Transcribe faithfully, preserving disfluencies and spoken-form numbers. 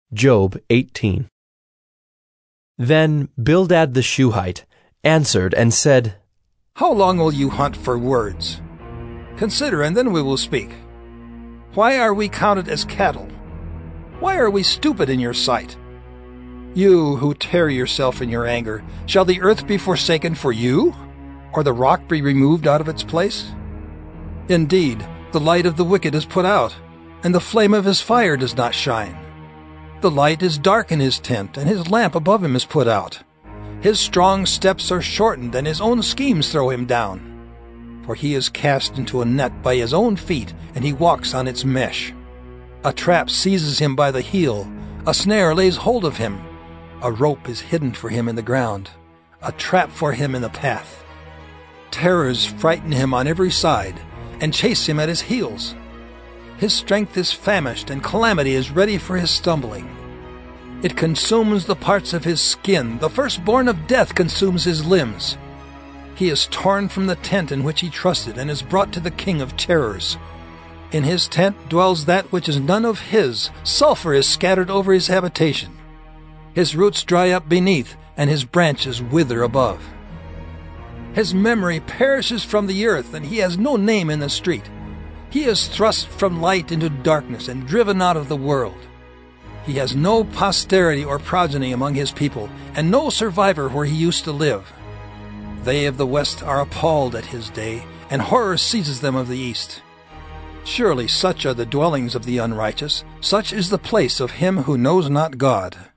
Job eighteen. Then Bildad the Shuhite answered and said, How long will you hunt for words? Consider, and then we will speak. Why are we counted as cattle? Why are we stupid in your sight? You who tear yourself in your anger, shall the earth be forsaken for you, or the rock be removed out of its place? Indeed, the light of the wicked is put out, and the flame of his fire does not shine. The light is dark in his tent, and his lamp above him is put out. His strong steps are shortened, and his own schemes throw him down. For he is cast into a net by his own feet, and he walks on its mesh. A trap seizes him by the heel, a snare lays hold of him. A rope is hidden for him in the ground, a trap for him in the path. Terrors frighten him on every side, and chase him at his heels. His strength is famished, and calamity is ready for his stumbling. It consumes the parts of his skin. The firstborn of death consumes his limbs. He is torn from the tent in which he trusted, and is brought to the king of terrors. In his tent dwells that which is none of his. Sulfur is scattered over his habitation. His roots dry up beneath, and his branches wither above. His memory perishes from the earth, and he has no name in the street. He is thrust from light into darkness and driven out of the world. He has no posterity or progeny among his people, and no survivor where he used to live. They of the west are appalled at his day, and horror seizes them of the east. Surely such are the dwellings of the unrighteous, such is the place of him who knows not God.